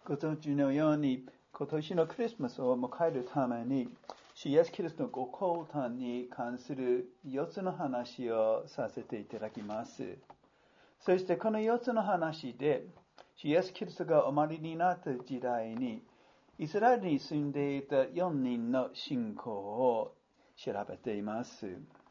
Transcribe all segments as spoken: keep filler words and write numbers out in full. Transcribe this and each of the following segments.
ご存知のように、今年のクリスマスを迎えるために、主イエスキリストのご降誕に関するよっつの話をさせていただきます。そしてこのよっつの話で、主イエスキリストがお生まれになった時代に、イスラエルに住んでいたよにんの信仰を調べています。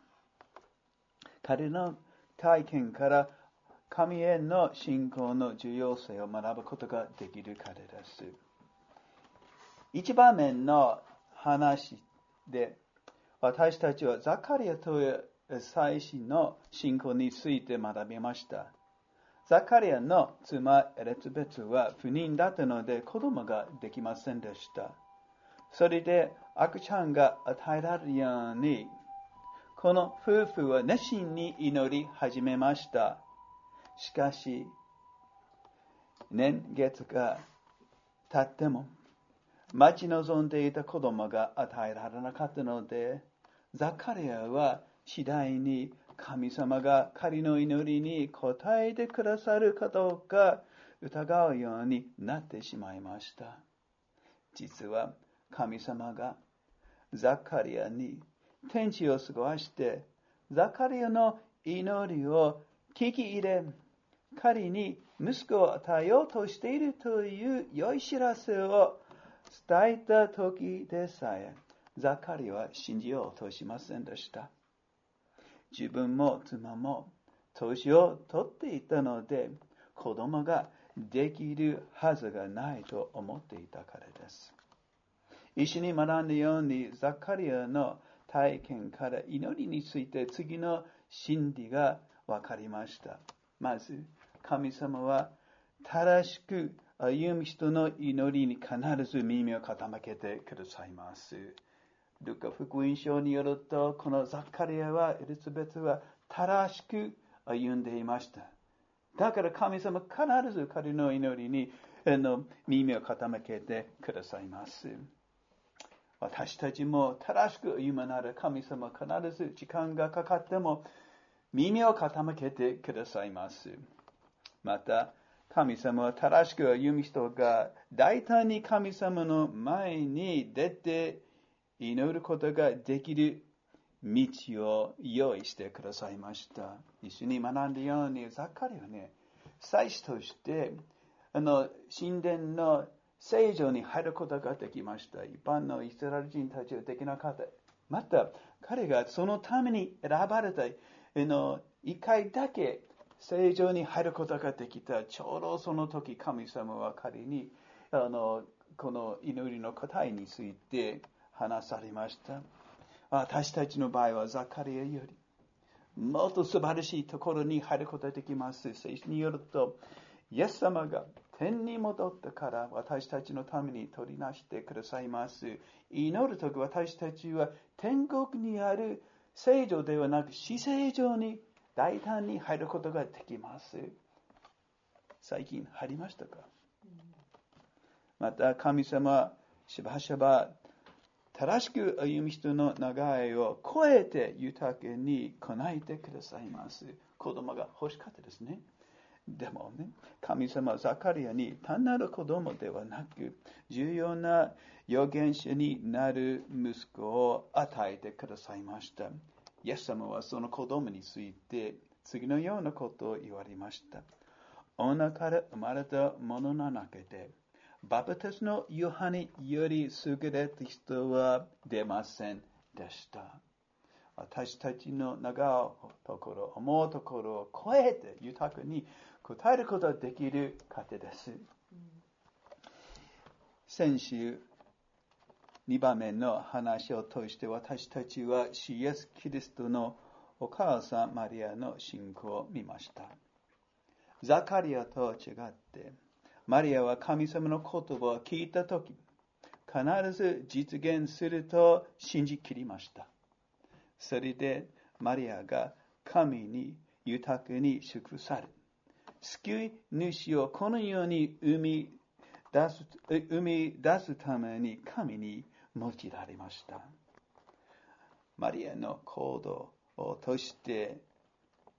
彼の体験から神への信仰の重要性を学ぶことができるからです。一場面の話で、私たちはザカリアという祭司の信仰について学びました。ザカリアの妻エリザベスは不妊だったので子供ができませんでした。それで赤ちゃんが与えられるように、この夫婦は熱心に祈り始めました。しかし、年月が経っても、待ち望んでいた子供が与えられなかったので、ザカリアは次第に神様が彼の祈りに応えてくださるかどうか疑うようになってしまいました。実は神様がザカリアに天地を過ごして、ザカリアの祈りを聞き入れ、彼に息子を与えようとしているという良い知らせを伝えた時でさえ、ザカリアは信じようとしませんでした。自分も妻も年を取っていたので、子供ができるはずがないと思っていたからです。一緒に学んだように、ザカリアの体験から祈りについて次の真理が分かりました。まず、神様は正しく歩む人の祈りに必ず耳を傾けてくださいます。ルカ福音書によると、このザカリアはエリザベスは正しく歩んでいました。だから神様必ず彼の祈りに耳を傾けてくださいます。私たちも正しく歩むなら神様必ず時間がかかっても耳を傾けてくださいます。また、神様は正しく歩む人が大胆に神様の前に出て祈ることができる道を用意してくださいました。一緒に学んだように、ザカリアはね、祭司としてあの神殿の聖所に入ることができました。一般のイスラエル人たちはできなかった。また、彼がそのために選ばれたあの一回だけ聖所に入ることができた。ちょうどその時、神様は彼にあのこの祈りの答えについて話されました。私たちの場合はザカリアよりもっと素晴らしいところに入ることができます。聖書によると、イエス様が天に戻ってから私たちのために取りなしてくださいます。祈るとき私たちは天国にある聖所ではなく死聖所に大胆に入ることができます。最近入りましたか？また神様しばしば正しく歩む人の長いを超えて豊かに叶えてくださいます。子供が欲しかったですね。でもね、神様はザカリアに単なる子供ではなく、重要な預言者になる息子を与えてくださいました。イエス様はその子供について次のようなことを言われました。女から生まれた者の中で、バプテスのヨハネより優れた人は出ませんでした。私たちの願うところ、思うところを超えて豊かに答えることができる方です。うん、先週、にばんめの話を通して私たちは主イエスキリストのお母さんマリアの信仰を見ました。ザカリアと違って、マリアは神様の言葉を聞いたとき、必ず実現すると信じきりました。それでマリアが神に豊かに祝福され、救い主をこの世に生み出す、生み出すために神に用いられました。マリアの行動を通して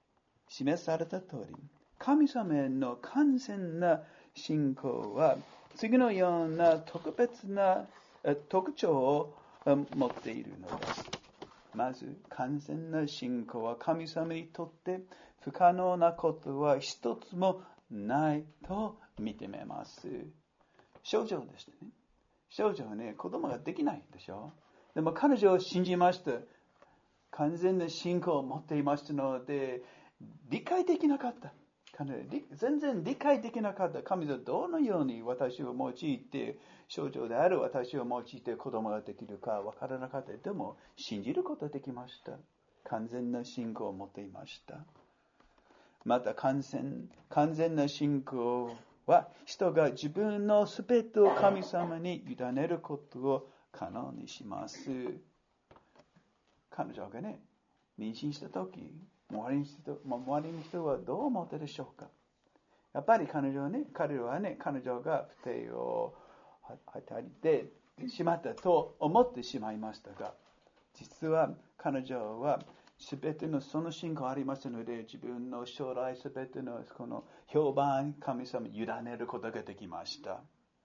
示された通り、神様への完全な信仰は次のような特別な特徴を持っているのです。まず、完全な信仰は神様にとって不可能なことは一つもないと認めます。少女でしたね。少女はね、子供ができないでしょ。でも彼女を信じました。完全な信仰を持っていましたので、理解できなかった。全然理解できなかった。神様はどのように私を用いて、少女である私を用いて子供ができるかわからなかった。でも、信じることができました。完全な信仰を持っていました。また完全、完全な信仰は、人が自分のすべてを神様に委ねることを可能にします。彼女がね、妊娠したとき、周りの人、周りの人はどう思ったでしょうか。やっぱり彼女はね、彼はね、彼女が不定を与えてしまったと思ってしまいましたが、実は彼女はすべてのその信仰ありますので、自分の将来すべてのこの評判、神様に委ねることができました。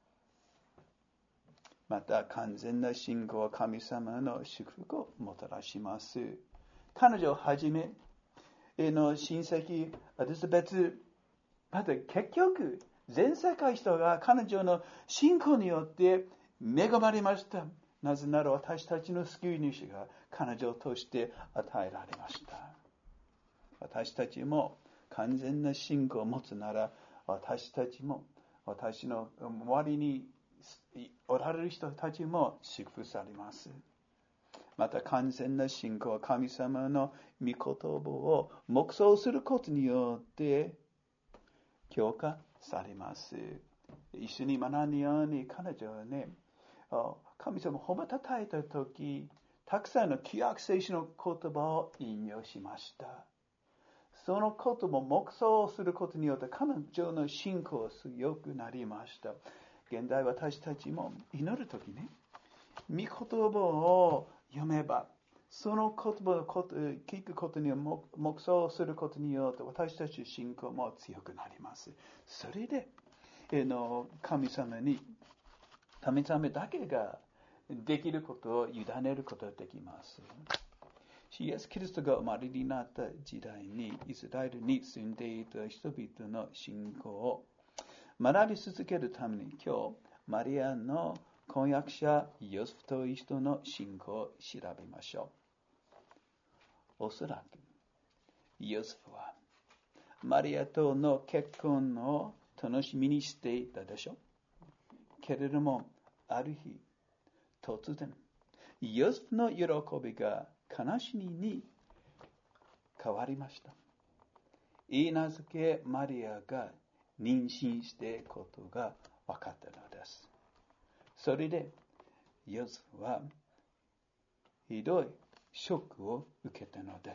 また完全な信仰は神様の祝福をもたらします。彼女をはじめの親戚、エリザベス、また結局、全世界人が彼女の信仰によって恵まれました。なぜなら私たちの救い主が彼女を通して与えられました。私たちも完全な信仰を持つなら、私たちも、私の周りにおられる人たちも祝福されます。また完全な信仰は神様の御言葉を黙想することによって強化されます。一緒に学んだように彼女はね、神様を褒めたたえたとき、たくさんの旧約聖書の言葉を引用しました。その言葉を黙想することによって彼女の信仰が強くなりました。現代私たちも祈るときね、御言葉を読めば、その言葉を聞くことによって、黙想することによって、私たちの信仰も強くなります。それで、神様に、神様だけができることを委ねることができます。イエス・キリストが生まれになった時代に、イスラエルに住んでいた人々の信仰を学び続けるために、今日、マリアの婚約者ヨセフという人の信仰を調べましょう。おそらくヨセフはマリアとの結婚を楽しみにしていたでしょう。けれどもある日突然ヨセフの喜びが悲しみに変わりました。いいなずけマリアが妊娠していることが分かったのです。それでヨセフはひどいショックを受けたのです。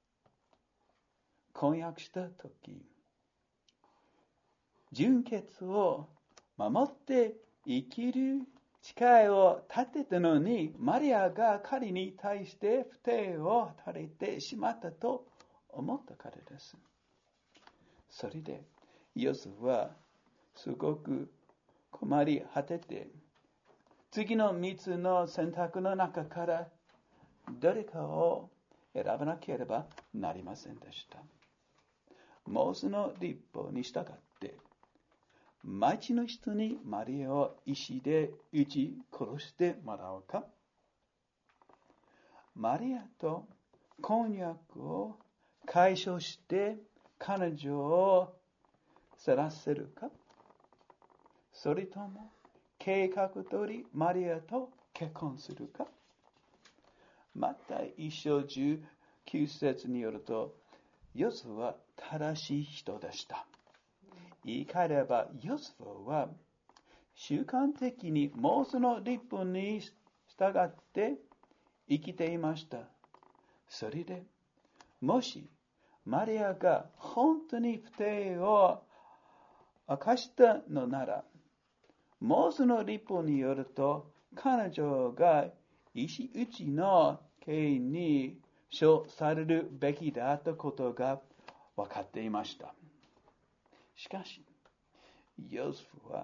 婚約したとき、純潔を守って生きる誓いを立てたのに、マリアが彼に対して不貞を垂れてしまったと思ったからです。それでヨセフはすごく困り果てて、次のみっつの選択の中からどれかを選ばなければなりませんでした。モーセの律法に従って、町の人にマリアを石で撃ち殺してもらうか、マリアと婚約を解消して彼女を去らせるか、それとも計画通りマリアと結婚するか。また一章じゅうきゅう節によると、ヨセフは正しい人でした。言い換えれば、ヨセフは習慣的にモーセの律法に従って生きていました。それで、もしマリアが本当に不貞を犯したのなら、モーセの律法によると、彼女が石打ちの刑に処されるべきだったことが分かっていました。しかし、ヨセフは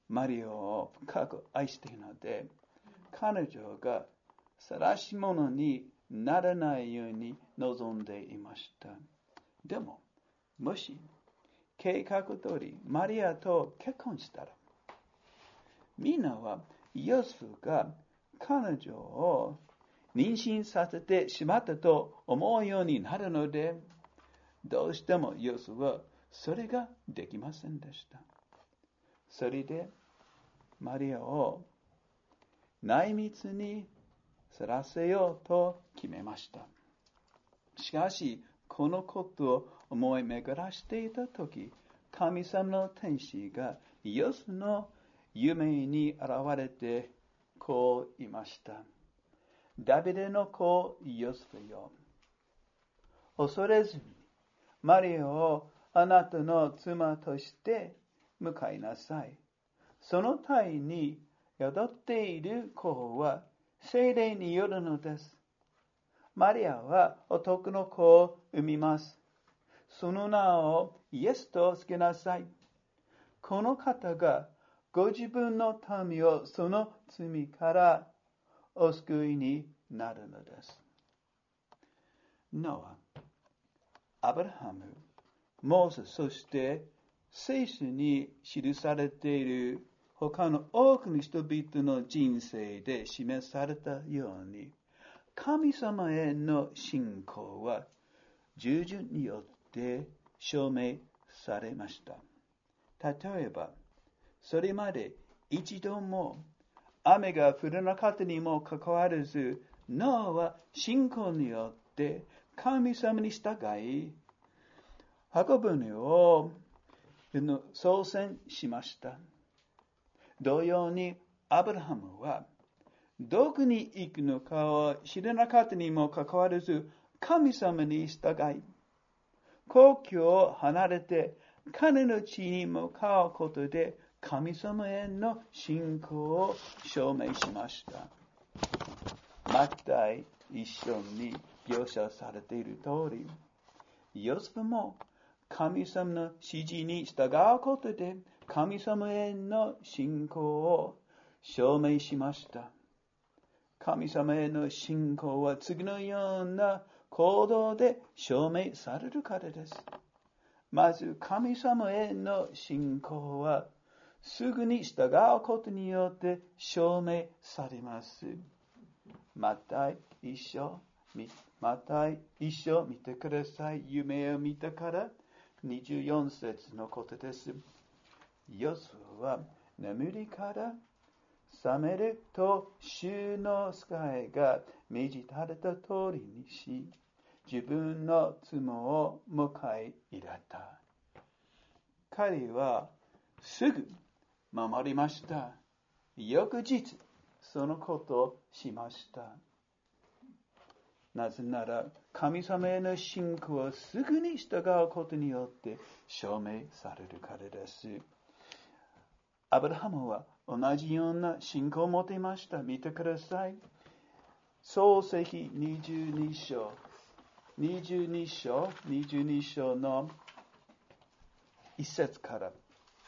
マリアを深く愛しているので、彼女が晒し者にならないように望んでいました。でも、もし計画通りマリアと結婚したら、みんなはイエスが彼女を妊娠させてしまったと思うようになるので、どうしてもイエスはそれができませんでした。それでマリアを内密にさらせようと決めました。しかし、このことを思い巡らしていたとき、神様の天使がイエスの夢に現れてこう言いました。ダビデの子イエスよ。恐れずにマリアをあなたの妻として迎えなさい。その体に宿っている子は聖霊によるのです。マリアは男の子を産みます。その名をイエスとつけなさい。この方がご自分の民をその罪からお救いになるのです。ノア、アブラハム、モーセ、そして聖書に記されている他の多くの人々の人生で示されたように、神様への信仰は従順によって証明されました。例えば、それまで一度も雨が降らなかったにもかかわらず、ノアは信仰によって神様に従い、箱舟を操船しました。同様に、アブラハムはどこに行くのかを知らなかったにもかかわらず、神様に従い、故郷を離れて彼の地に向かうことで、神様への信仰を証明しました。マタイ一章に描写されている通り、イエスも神様の指示に従うことで、神様への信仰を証明しました。神様への信仰は次のような行動で証明されるからです。まず、神様への信仰はすぐに従うことによって証明されます。マタイ一章、マタイ一章見てください。夢を見たからにじゅうよん節のことです。イエスは眠りから覚めると主の使いが命じられた通りにし、自分の妻を迎え入れた。彼はすぐ守りました。翌日、そのことをしました。なぜなら、神様への信仰をすぐに従うことによって証明されるからです。アブラハムは同じような信仰を持っていました。見てください。創世記にじゅうに章、にじゅうに章、にじゅうに章の一節から。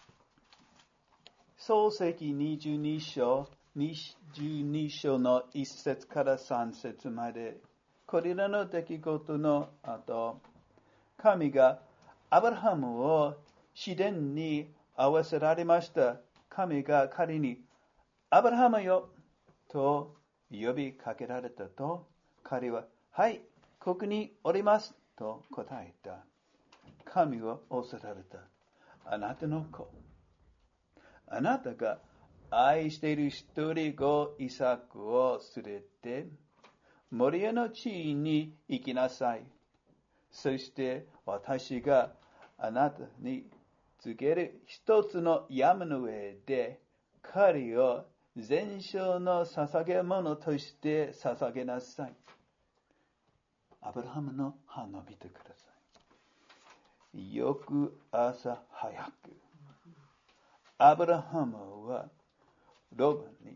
創世記にじゅうに章、にじゅうに章の一節から三節まで、これらの出来事の後、神がアブラハムを自然に合わせられました。神が彼に、アブラハムよ、と呼びかけられたと、彼は、はい、ここにおります、と答えた。神は仰せられた。あなたの子。あなたが愛している一人子イサクを連れて、モリアの地に行きなさい。そして私があなたに告げる一つの山の上で、彼を全焼の捧げ物として捧げなさい。アブラハムの反応を見てください。よく朝早く、アブラハムはロバに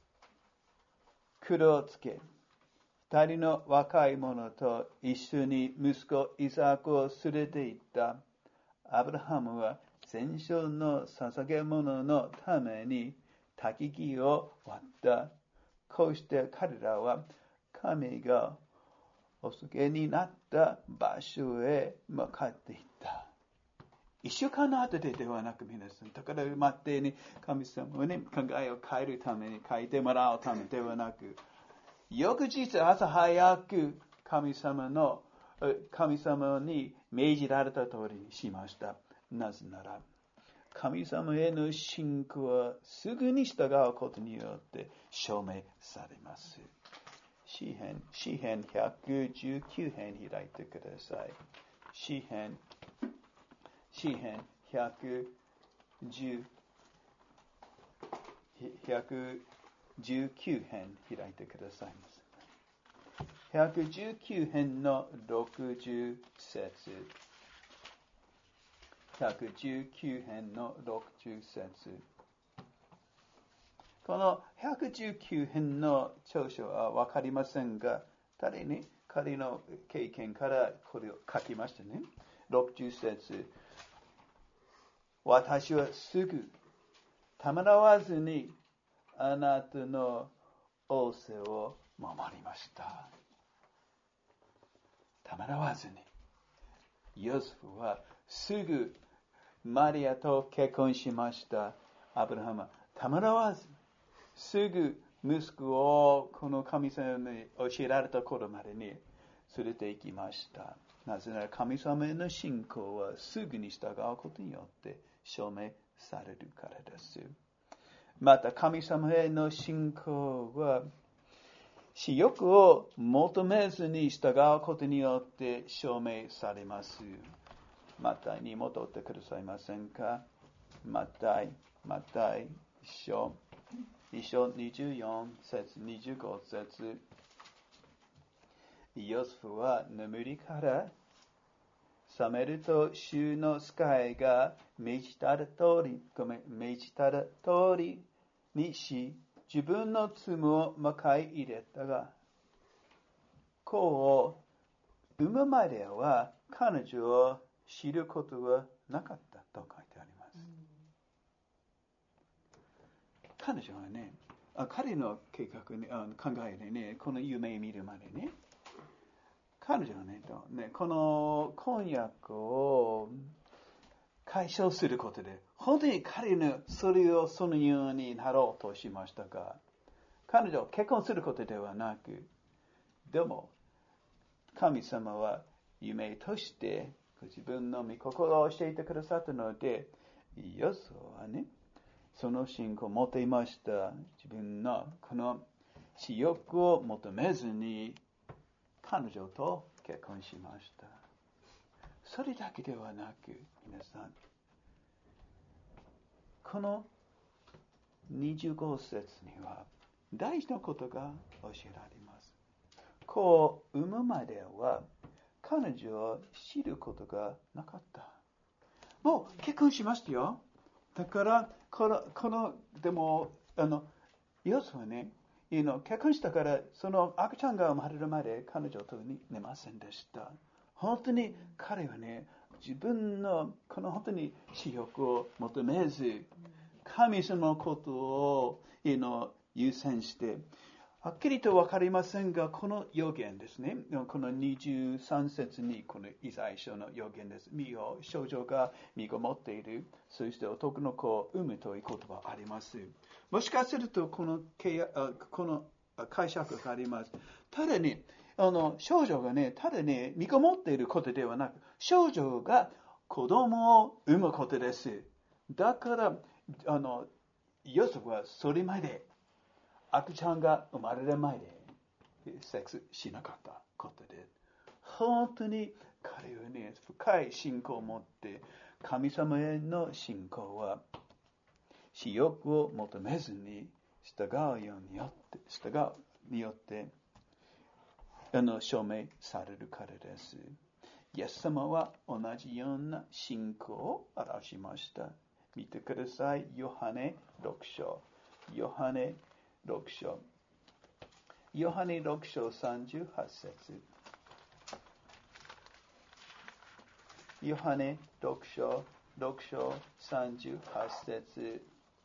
黒をつけ、二人の若い者と一緒に息子イサクを連れて行った。アブラハムは戦勝の捧げ物のために焚き木を割った。こうして彼らは神がお告げになった場所へ向かっていった。一週間の後でではなく皆さん、だから待ってに神様に考えを変えるために書いてもらうためではなく、翌日朝早く神様の神様に命じられた通りにしました。なぜなら、神様への信仰はすぐに従うことによって証明されます。詩編、詩編ひゃくじゅうきゅう編開いてください。詩編、詩編ひゃくじゅう、ひゃくじゅうきゅう編開いてください。ひゃくじゅうきゅう編のろくじゅう節。ひゃくじゅうきゅう編のろくじゅう節。このひゃくじゅうきゅう編の著書はわかりませんが、彼に彼の経験からこれを書きましたね。ろくじゅう節。私はすぐためらわずにあなたの仰せを守りました。ためらわずに。ヨセフはすぐマリアと結婚しました。アブラハムはためらわず、すぐ息子をこの神様に教えられた頃までに連れて行きました。なぜなら神様への信仰はすぐに従うことによって証明されるからです。また神様への信仰は私欲を求めずに従うことによって証明されます。マタイに戻ってくださいませんか。マタイ、マタイ一章、一章にじゅうよん節、にじゅうご節。ヨセフは眠りから覚めると主の使いが命じた通り、ごめん、命じた通りにし、自分の罪を迎え入れたが、子を産むまでは彼女を知ることはなかったと書いてあります。彼女はね、彼の計画に、考えでね、この夢を見るまでね、彼女はね、ねこの婚約を解消することで、本当に彼のそれをそのようになろうとしましたが、彼女は結婚することではなく、でも、神様は夢として自分の御心を教えてくださったので、ヨセフはね、その信仰を持っていました。自分のこの私欲を求めずに彼女と結婚しました。それだけではなく、皆さん、このにじゅうご節には大事なことが教えられます。子を産むまでは彼女を知ることがなかった。もう結婚しましたよ。だからこのこのでもあのヨセフはね、結婚したからその赤ちゃんが生まれるまで彼女と寝ませんでした。本当に彼はね、自分のこの本当に私欲を求めず、神様のことを優先して、はっきりとわかりませんが、この予言ですね。このにじゅうさん節にこのイザヤ書の予言です。見よ、少女が身ごもっている。そして男の子を産むという言葉があります。もしかするとこの契約、この解釈があります。ただね、あの少女がね、ただね、身ごもっていることではなく、少女が子供を産むことです。だから、あの、ヨセフはそれまで赤ちゃんが生まれる前でセックスしなかったことで、本当に彼はね、深い信仰を持って、神様への信仰は、私欲を求めずに従うようによって、従うによって、あの、証明されるからです。イエス様は同じような信仰を表しました。見てください。ヨハネろく章。ヨハネろく章。ヨハネろく章さんじゅうはち節。ヨハネろく章ろく章さんじゅうはち節、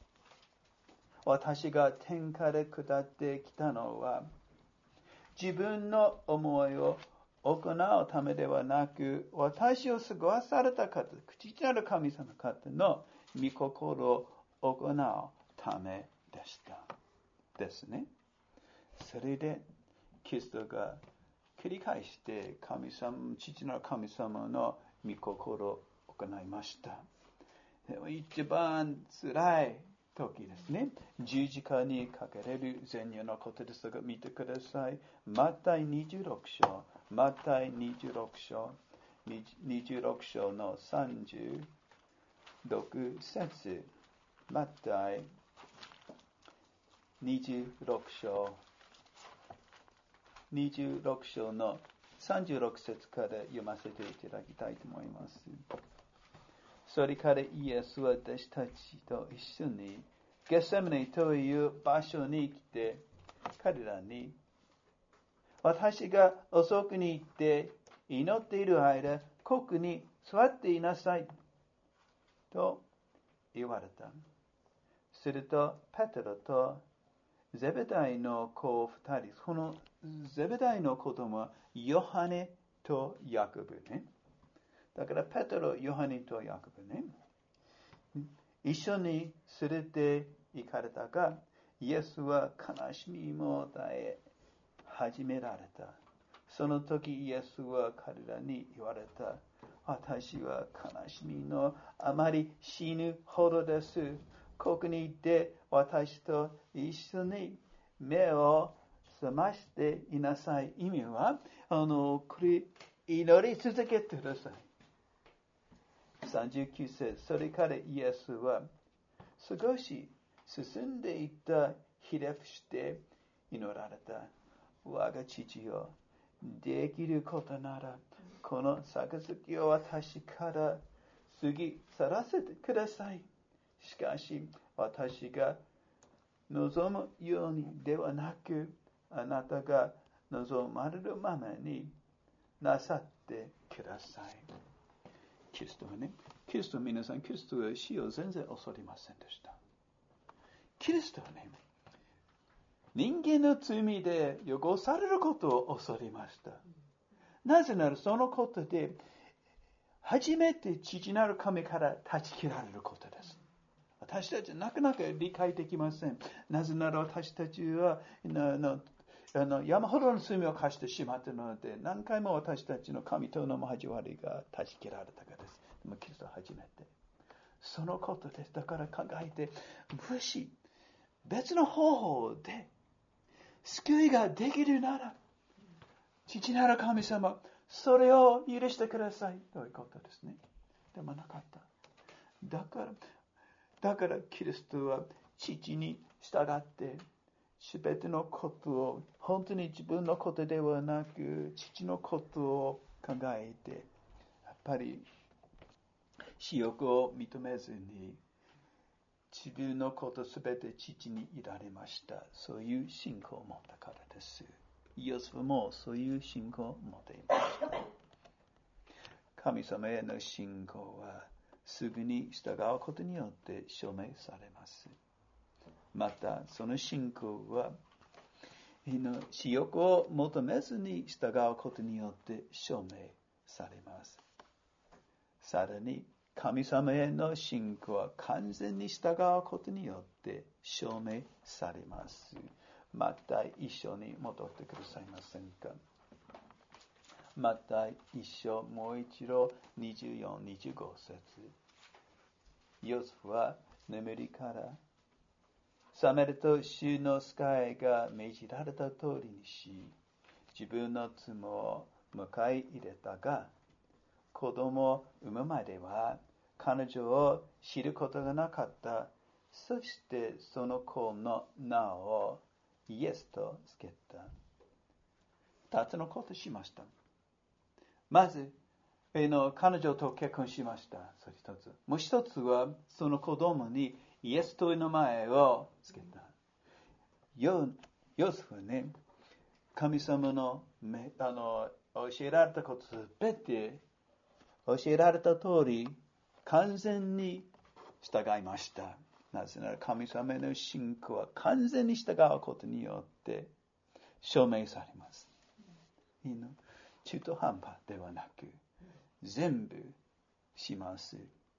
私が天から下ってきたのは、自分の思いを行うためではなく、私を過ごされた方、口なる神様方の御心を行うためでした。ですね。それで、キリストが繰り返して神様、父なる神様の御心を行いました。一番辛い時ですね。十字架にかけられる前夜のことですが、見てください。マタイにじゅうろく章、マタイにじゅうろく章、にじゅうろく章のさんじゅうろく節、マタイにじゅうろく章、にじゅうろく章のさんじゅうろく節から読ませていただきたいと思います。それからイエスは私たちと一緒にゲセマネという場所に来て、彼らに、私が遅くに行って祈っている間、ここに座っていなさいと言われた。すると、ペテロとゼベダイの子二人、このゼベダイの子供はヨハネとヤコブね。だからペテロ、ヨハネとヤコブね。一緒に連れて行かれたが、イエスは悲しみも耐え始められた。その時イエスは彼らに言われた。私は悲しみのあまり死ぬほどです。ここにいて私と一緒に目を覚ましていなさい。意味は、あの、これ祈り続けてください。さんじゅうきゅう節、それからイエスは少し進んでいったひれ伏して祈られた。我が父よ、できることならこの杯を私から過ぎ去らせてください。しかし私が望むようにではなく、あなたが望まれるままになさってください。キリストはね、キリスト皆さん、キリストは死を全然恐れませんでした。キリストはね、人間の罪で汚されることを恐れました。なぜならそのことで、初めて父なる神から断ち切られることです。私たちはなかなか理解できません。なぜなら私たちはあのあの山ほどの罪を犯してしまったので、何回も私たちの神との交わりが断ち切られたからです。でもキリストは初めて。そのことです。だから考えて、もし別の方法で救いができるなら、父なる神様、それを許してくださいということですね。でもなかった。だから、だからキリストは父に従って、すべてのことを、本当に自分のことではなく、父のことを考えて、やっぱり私欲を認めずに、自分のことすべて父にいられました。そういう信仰を持ったからです。イエスもそういう信仰を持っていました。神様への信仰は、すぐに従うことによって証明されます。また、その信仰は、私欲を求めずに従うことによって証明されます。さらに、神様への信仰は完全に従うことによって証明されます。また一緒に戻ってくださいませんか。また一緒、もう一度にじゅうよん、にじゅうご節。ヨセフは眠りから覚めると主の使いが命じられた通りにし、自分の妻を迎え入れたが、子供を産むまでは彼女を知ることがなかった。そしてその子の名をイエスとつけた。二つのことしました。まず、えの彼女と結婚しました。それ一つ。もう一つは、その子供にイエスという名前をつけた。ヨ、ヨセフはね、神様の、あの教えられたことすべて教えられた通り完全に従いました。なぜなら神様への信仰は完全に従うことによって証明されます。いいの？中途半端ではなく全部します。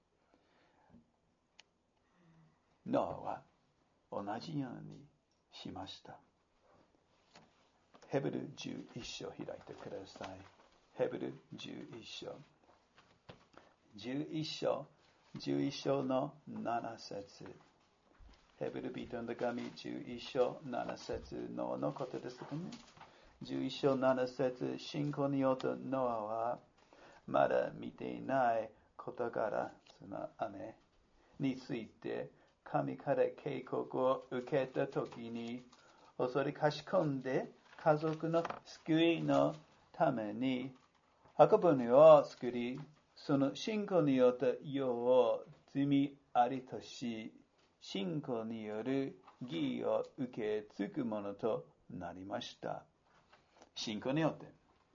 ノアは同じようにしました。ヘブルじゅういち章開いてください。ヘブルじゅういち章。じゅういち章、じゅういち章のなな節。ヘブル人の手紙じゅういち章なな節ののことですかね。じゅういち章なな節、信仰によってノアはまだ見ていない事柄、その雨について神から警告を受けたときに恐れかしこんで家族の救いのために箱舟を作り、その信仰によって世を罪ありとし、信仰による義を受け継ぐものとなりました。信仰によって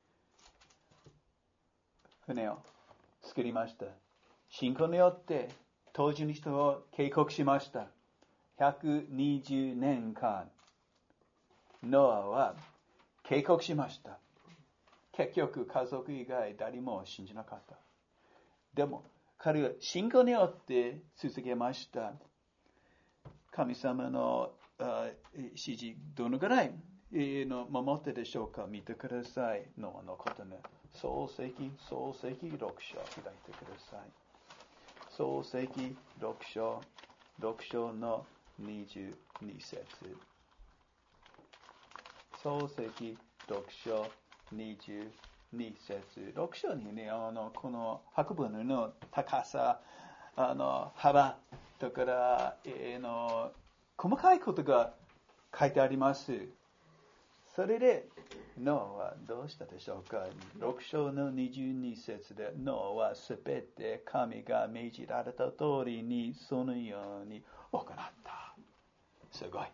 船を作りました。信仰によって当時の人を警告しました。ひゃくにじゅうねんかん、ノアは警告しました。結局家族以外誰も信じなかった。でも彼は信仰によって続けました。神様の指示どのぐらいの守ってでしょうか。見てください。ノアのことね。創世記、創世記ろく章開いてください。創世記ろく章、ろく章のにじゅうに節。創世記ろく章にじゅうに節。ろく章にね、あのこの箱舟の高さ、あの幅、だから、えー、の細かいことが書いてあります。それで、ノアはどうしたでしょうか。ろく章のにじゅうに節で、ノアはすべて神が命じられた通りにそのように行った。すごい。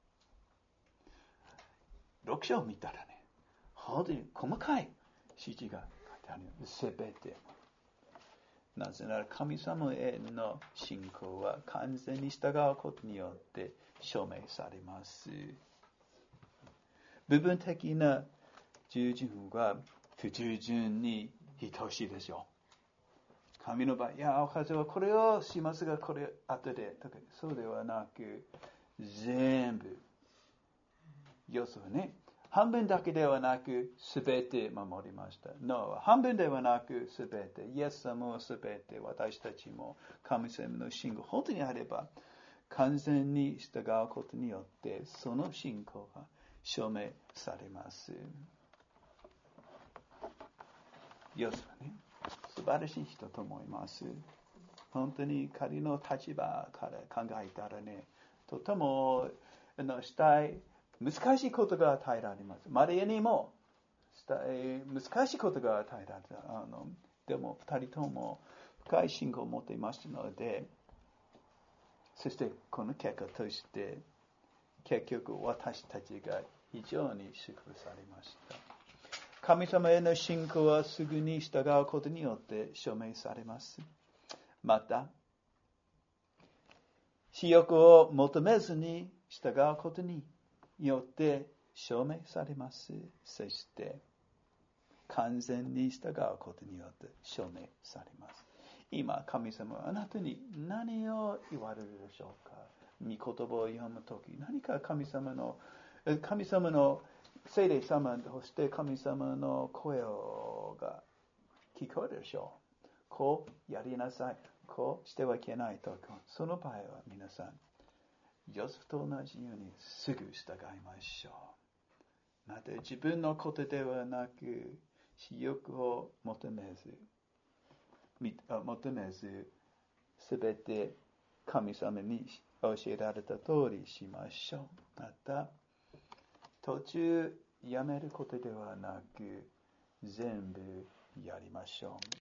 ろく章を見たらね、本当に細かい指示が書いてある。すべて。なぜなら神様への信仰は完全に従うことによって証明されます。部分的な従順は不従順に等しいでしょう。神の場合、いや、私はこれをしますが、これ後で、とかそうではなく、全部、要素はね、半分だけではなく、すべて守りました。ノアは半分ではなく、すべて、イエス様はすべて、私たちも神様の信仰、本当にあれば、完全に従うことによって、その信仰が証明されます。ヨセフね、素晴らしい人と思います。本当に彼の立場から考えたらね、とてもしたい難しいことが与えられます。マリアにも難しいことが与えられた。あのでも二人とも深い信仰を持っていましたので、そしてこの結果として結局私たちが非常に祝福されました。神様への信仰はすぐに従うことによって証明されます。また、私欲を求めずに従うことによって証明されます。そして、完全に従うことによって証明されます。今、神様はあなたに何を言われるでしょうか。御言葉を読むとき、何か神様の、神様の聖霊様として神様の声が聞こえるでしょう。こうやりなさい。こうしてはいけないとか。その場合は皆さん、ヨセフと同じようにすぐ従いましょう。また自分のことではなく、私欲を求めず、求めず、すべて神様に教えられた通りしましょう。また、途中やめることではなく、全部やりましょう。